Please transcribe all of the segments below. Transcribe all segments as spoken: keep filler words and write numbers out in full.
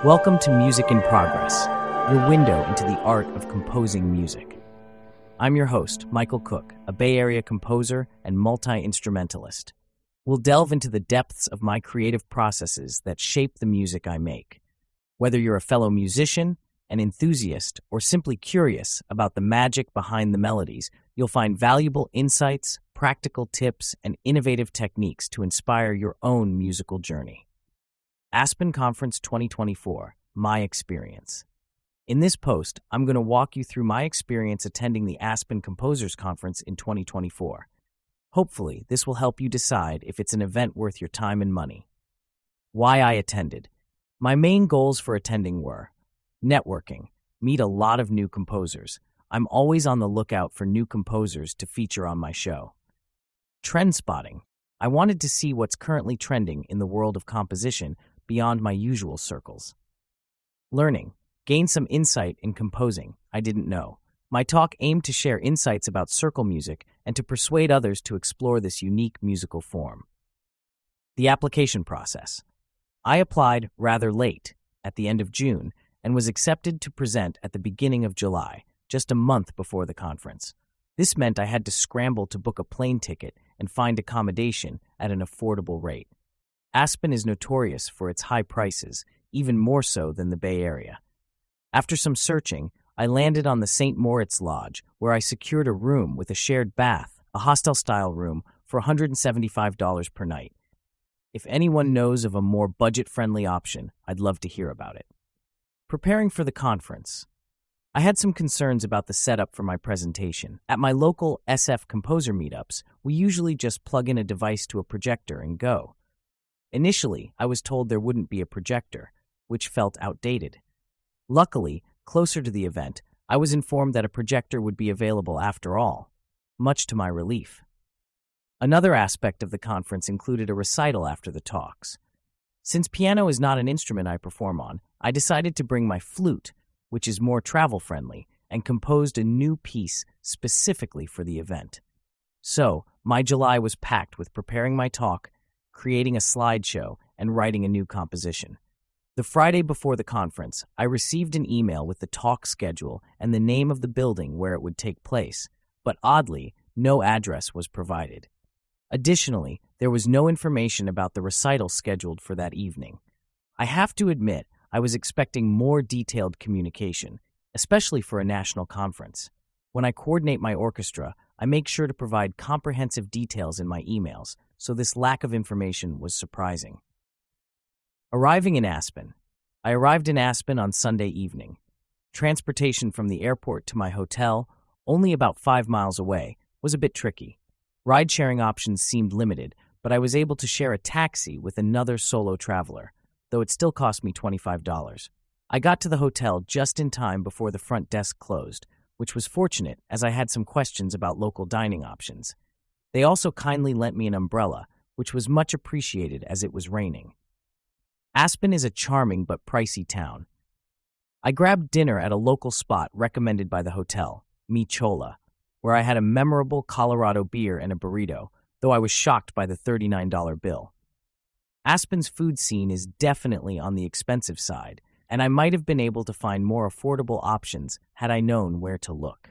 Welcome to Music in Progress, your window into the art of composing music. I'm your host, Michael Cook, a Bay Area composer and multi-instrumentalist. We'll delve into the depths of my creative processes that shape the music I make. Whether you're a fellow musician, an enthusiast, or simply curious about the magic behind the melodies, you'll find valuable insights, practical tips, and innovative techniques to inspire your own musical journey. Aspen Conference twenty twenty-four, My Experience. In this post, I'm going to walk you through my experience attending the Aspen Composers Conference in twenty twenty-four. Hopefully, this will help you decide if it's an event worth your time and money. Why I attended. My main goals for attending were networking, meet a lot of new composers. I'm always on the lookout for new composers to feature on my show. Trend spotting. I wanted to see what's currently trending in the world of composition beyond my usual circles. Learning. Gain some insight in composing I didn't know. My talk aimed to share insights about circle music and to persuade others to explore this unique musical form. The application process. I applied rather late, at the end of June, and was accepted to present at the beginning of July, just a month before the conference. This meant I had to scramble to book a plane ticket and find accommodation at an affordable rate. Aspen is notorious for its high prices, even more so than the Bay Area. After some searching, I landed on the Saint Moritz Lodge, where I secured a room with a shared bath, a hostel-style room, for one hundred seventy-five dollars per night. If anyone knows of a more budget-friendly option, I'd love to hear about it. Preparing for the conference. I had some concerns about the setup for my presentation. At my local S F composer meetups, we usually just plug in a device to a projector and go. Initially, I was told there wouldn't be a projector, which felt outdated. Luckily, closer to the event, I was informed that a projector would be available after all, much to my relief. Another aspect of the conference included a recital after the talks. Since piano is not an instrument I perform on, I decided to bring my flute, which is more travel-friendly, and composed a new piece specifically for the event. So, my July was packed with preparing my talk, creating a slideshow, and writing a new composition. The Friday before the conference, I received an email with the talk schedule and the name of the building where it would take place, but oddly, no address was provided. Additionally, there was no information about the recital scheduled for that evening. I have to admit, I was expecting more detailed communication, especially for a national conference. When I coordinate my orchestra, I make sure to provide comprehensive details in my emails, so this lack of information was surprising. Arriving in Aspen. I arrived in Aspen on Sunday evening. Transportation from the airport to my hotel, only about five miles away, was a bit tricky. Ride-sharing options seemed limited, but I was able to share a taxi with another solo traveler, though it still cost me twenty-five dollars. I got to the hotel just in time before the front desk closed, which was fortunate as I had some questions about local dining options. They also kindly lent me an umbrella, which was much appreciated as it was raining. Aspen is a charming but pricey town. I grabbed dinner at a local spot recommended by the hotel, Mi Chola, where I had a memorable Colorado beer and a burrito, though I was shocked by the thirty-nine dollars bill. Aspen's food scene is definitely on the expensive side, and I might have been able to find more affordable options had I known where to look.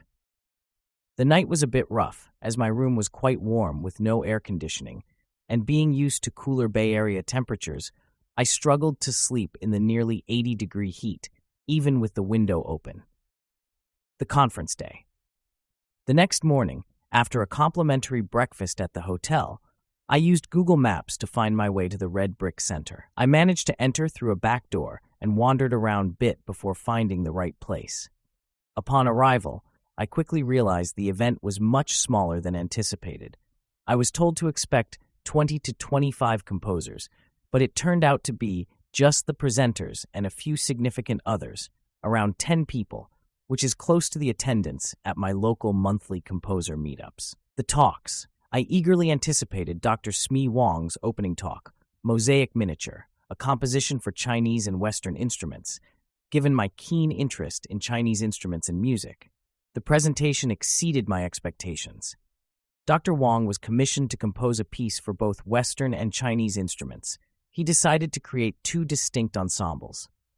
The night was a bit rough, as my room was quite warm with no air conditioning, and being used to cooler Bay Area temperatures, I struggled to sleep in the nearly eighty-degree heat, even with the window open. The conference day. The next morning, after a complimentary breakfast at the hotel, I used Google Maps to find my way to the Red Brick Center. I managed to enter through a back door and wandered around a bit before finding the right place. Upon arrival, I quickly realized the event was much smaller than anticipated. I was told to expect twenty to twenty-five composers, but it turned out to be just the presenters and a few significant others, around ten people, which is close to the attendance at my local monthly composer meetups. The talks. I eagerly anticipated Doctor Smee Wong's opening talk, Mosaic Miniature, a composition for Chinese and Western instruments, given my keen interest in Chinese instruments and music. The presentation exceeded my expectations. Doctor Wong was commissioned to compose a piece for both Western and Chinese instruments. He decided to create two distinct ensembles.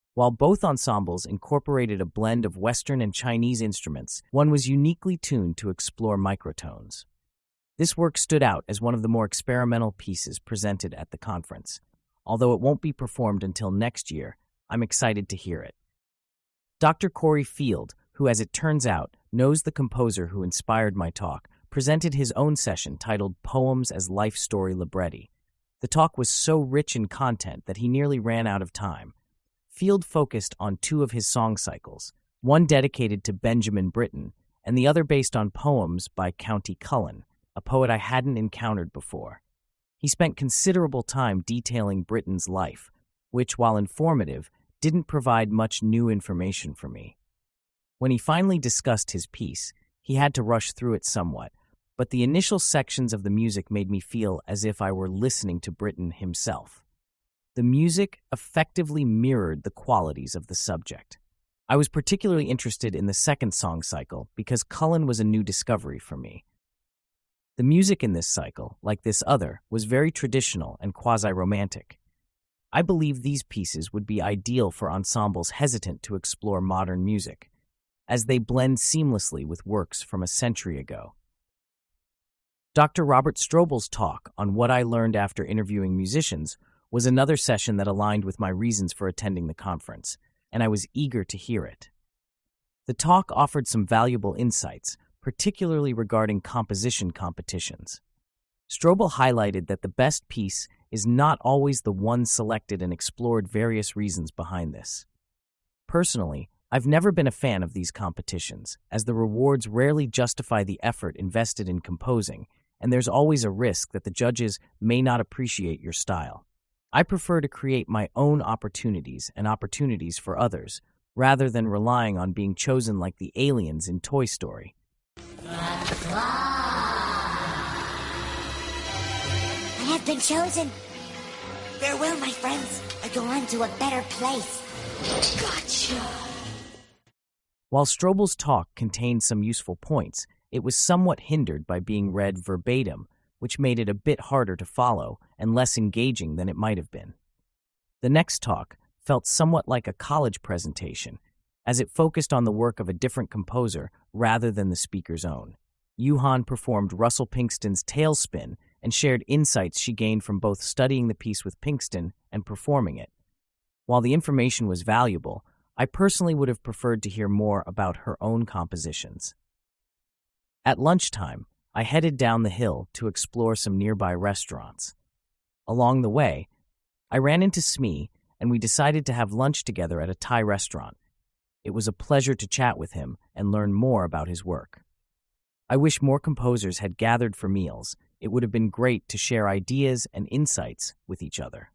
While both ensembles incorporated a blend of Western and Chinese instruments, one was uniquely tuned to explore microtones. This work stood out as one of the more experimental pieces presented at the conference. Although it won't be performed until next year, I'm excited to hear it. Doctor Corey Field, who, as it turns out, knows the composer who inspired my talk, presented his own session titled Poems as Life Story Libretti. The talk was so rich in content that he nearly ran out of time. Field focused on two of his song cycles, one dedicated to Benjamin Britten and the other based on poems by County Cullen, a poet I hadn't encountered before. He spent considerable time detailing Britten's life, which, while informative, didn't provide much new information for me. When he finally discussed his piece, he had to rush through it somewhat, but the initial sections of the music made me feel as if I were listening to Britten himself. The music effectively mirrored the qualities of the subject. I was particularly interested in the second song cycle because Cullen was a new discovery for me. The music in this cycle, like this other, was very traditional and quasi-romantic. I believe these pieces would be ideal for ensembles hesitant to explore modern music, as they blend seamlessly with works from a century ago. Doctor Robert Strobel's talk on what I learned after interviewing musicians was another session that aligned with my reasons for attending the conference, and I was eager to hear it. The talk offered some valuable insights, particularly regarding composition competitions. Strobel highlighted that the best piece is not always the one selected and explored various reasons behind this. Personally, I've never been a fan of these competitions, as the rewards rarely justify the effort invested in composing, and there's always a risk that the judges may not appreciate your style. I prefer to create my own opportunities and opportunities for others, rather than relying on being chosen like the aliens in Toy Story. I have been chosen. Farewell, my friends. I go on to a better place. Gotcha. While Strobel's talk contained some useful points, it was somewhat hindered by being read verbatim, which made it a bit harder to follow and less engaging than it might have been. The next talk felt somewhat like a college presentation, as it focused on the work of a different composer rather than the speaker's own. Yuhan performed Russell Pinkston's Tailspin and shared insights she gained from both studying the piece with Pinkston and performing it. While the information was valuable, I personally would have preferred to hear more about her own compositions. At lunchtime, I headed down the hill to explore some nearby restaurants. Along the way, I ran into Smee, and we decided to have lunch together at a Thai restaurant. It was a pleasure to chat with him and learn more about his work. I wish more composers had gathered for meals. It would have been great to share ideas and insights with each other.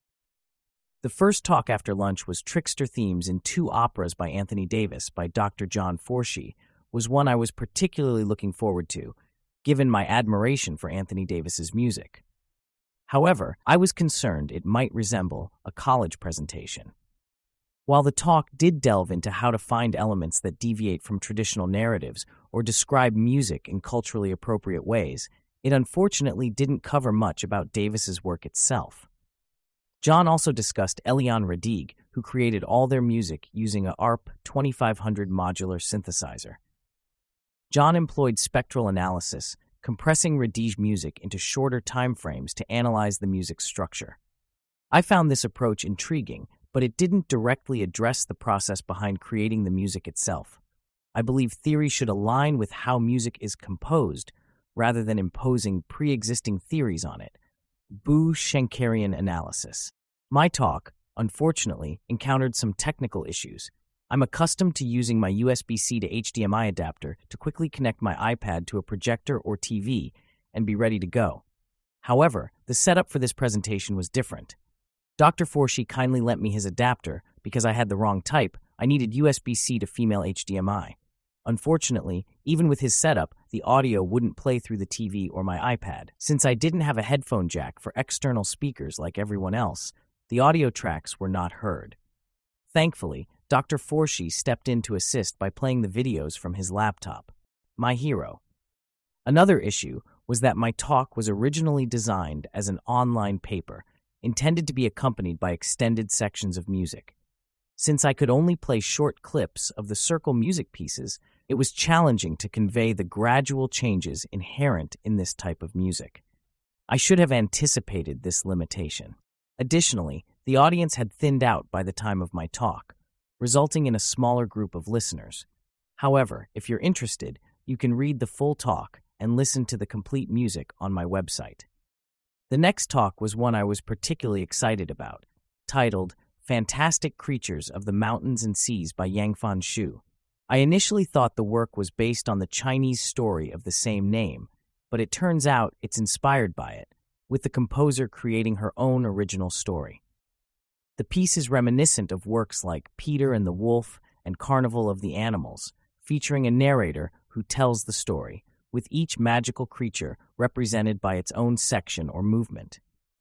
The first talk after lunch was Trickster Themes in Two Operas by Anthony Davis by Doctor John Forshee, was one I was particularly looking forward to, given my admiration for Anthony Davis's music. However, I was concerned it might resemble a college presentation. While the talk did delve into how to find elements that deviate from traditional narratives or describe music in culturally appropriate ways, it unfortunately didn't cover much about Davis's work itself. John also discussed Eliane Radigue, who created all their music using a A R P twenty-five hundred modular synthesizer. John employed spectral analysis, compressing Radigue's music into shorter time frames to analyze the music's structure. I found this approach intriguing, but it didn't directly address the process behind creating the music itself. I believe theory should align with how music is composed, rather than imposing pre-existing theories on it. Boo-Schenkerian analysis. My talk, unfortunately, encountered some technical issues. I'm accustomed to using my U S B C to H D M I adapter to quickly connect my iPad to a projector or T V and be ready to go. However, the setup for this presentation was different. Doctor Forshee kindly lent me his adapter because I had the wrong type. I needed U S B C to female H D M I. Unfortunately, even with his setup, the audio wouldn't play through the T V or my iPad. Since I didn't have a headphone jack for external speakers like everyone else, the audio tracks were not heard. Thankfully, Doctor Forshee stepped in to assist by playing the videos from his laptop. My hero. Another issue was that my talk was originally designed as an online paper, intended to be accompanied by extended sections of music. Since I could only play short clips of the circle music pieces, it was challenging to convey the gradual changes inherent in this type of music. I should have anticipated this limitation. Additionally, the audience had thinned out by the time of my talk, resulting in a smaller group of listeners. However, if you're interested, you can read the full talk and listen to the complete music on my website. The next talk was one I was particularly excited about, titled Fantastic Creatures of the Mountains and Seas by Yangfan Xu. I initially thought the work was based on the Chinese story of the same name, but it turns out it's inspired by it, with the composer creating her own original story. The piece is reminiscent of works like Peter and the Wolf and Carnival of the Animals, featuring a narrator who tells the story, with each magical creature represented by its own section or movement.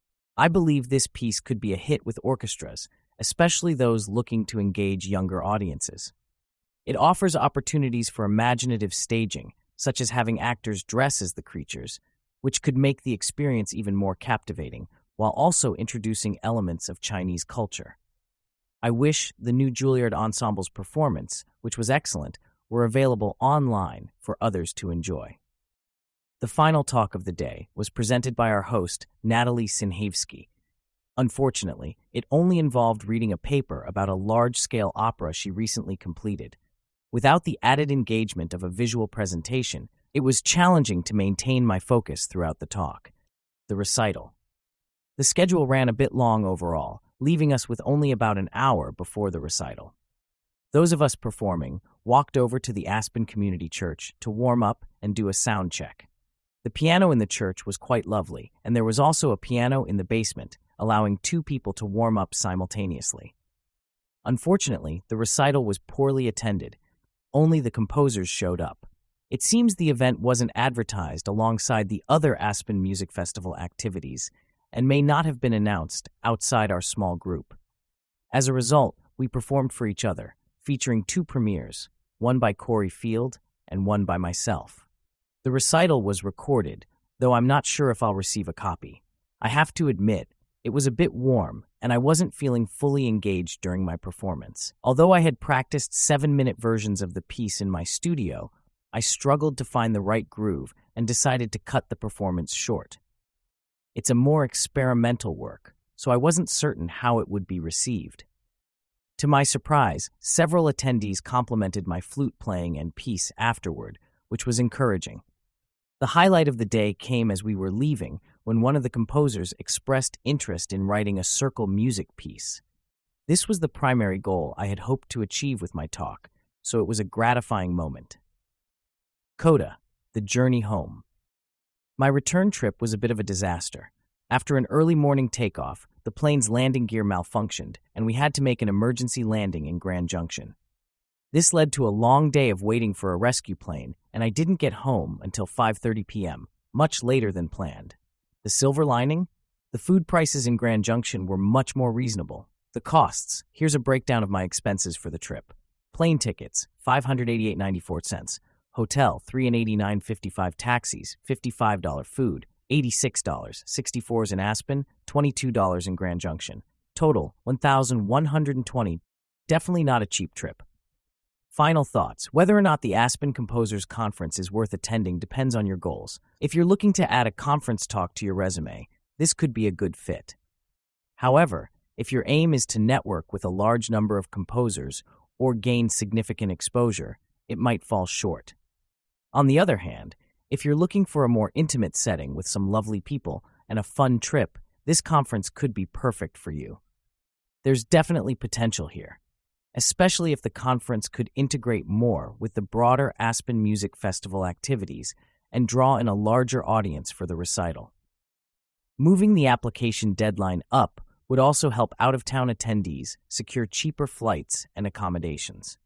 I believe this piece could be a hit with orchestras, especially those looking to engage younger audiences. It offers opportunities for imaginative staging, such as having actors dress as the creatures, which could make the experience even more captivating, while also introducing elements of Chinese culture. I wish the new Juilliard Ensemble's performance, which was excellent, were available online for others to enjoy. The final talk of the day was presented by our host, Natalie Sinhavsky. Unfortunately, it only involved reading a paper about a large-scale opera she recently completed. Without the added engagement of a visual presentation, it was challenging to maintain my focus throughout the talk. The recital. The schedule ran a bit long overall, leaving us with only about an hour before the recital. Those of us performing walked over to the Aspen Community Church to warm up and do a sound check. The piano in the church was quite lovely, and there was also a piano in the basement, allowing two people to warm up simultaneously. Unfortunately, the recital was poorly attended. Only the composers showed up. It seems the event wasn't advertised alongside the other Aspen Music Festival activities and may not have been announced outside our small group. As a result, we performed for each other, featuring two premieres, one by Corey Field and one by myself. The recital was recorded, though I'm not sure if I'll receive a copy. I have to admit, it was a bit warm, and I wasn't feeling fully engaged during my performance. Although I had practiced seven-minute versions of the piece in my studio, I struggled to find the right groove and decided to cut the performance short. It's a more experimental work, so I wasn't certain how it would be received. To my surprise, several attendees complimented my flute playing and piece afterward, which was encouraging. The highlight of the day came as we were leaving, when one of the composers expressed interest in writing a circle music piece. This was the primary goal I had hoped to achieve with my talk, so it was a gratifying moment. Coda, the journey home. My return trip was a bit of a disaster. After an early morning takeoff, the plane's landing gear malfunctioned, and we had to make an emergency landing in Grand Junction. This led to a long day of waiting for a rescue plane, and I didn't get home until five thirty p.m., much later than planned. The silver lining? The food prices in Grand Junction were much more reasonable. The costs. Here's a breakdown of my expenses for the trip. Plane tickets, five hundred eighty-eight dollars and ninety-four cents. Hotel, three hundred eighty-nine dollars and fifty-five cents. Taxis, fifty-five dollars. Food, eighty-six dollars. sixty-four dollars in Aspen, twenty-two dollars in Grand Junction. Total, one thousand one hundred twenty dollars. Definitely not a cheap trip. Final thoughts. Whether or not the Aspen Composers Conference is worth attending depends on your goals. If you're looking to add a conference talk to your resume, this could be a good fit. However, if your aim is to network with a large number of composers or gain significant exposure, it might fall short. On the other hand, if you're looking for a more intimate setting with some lovely people and a fun trip, this conference could be perfect for you. There's definitely potential here, especially if the conference could integrate more with the broader Aspen Music Festival activities and draw in a larger audience for the recital. Moving the application deadline up would also help out-of-town attendees secure cheaper flights and accommodations.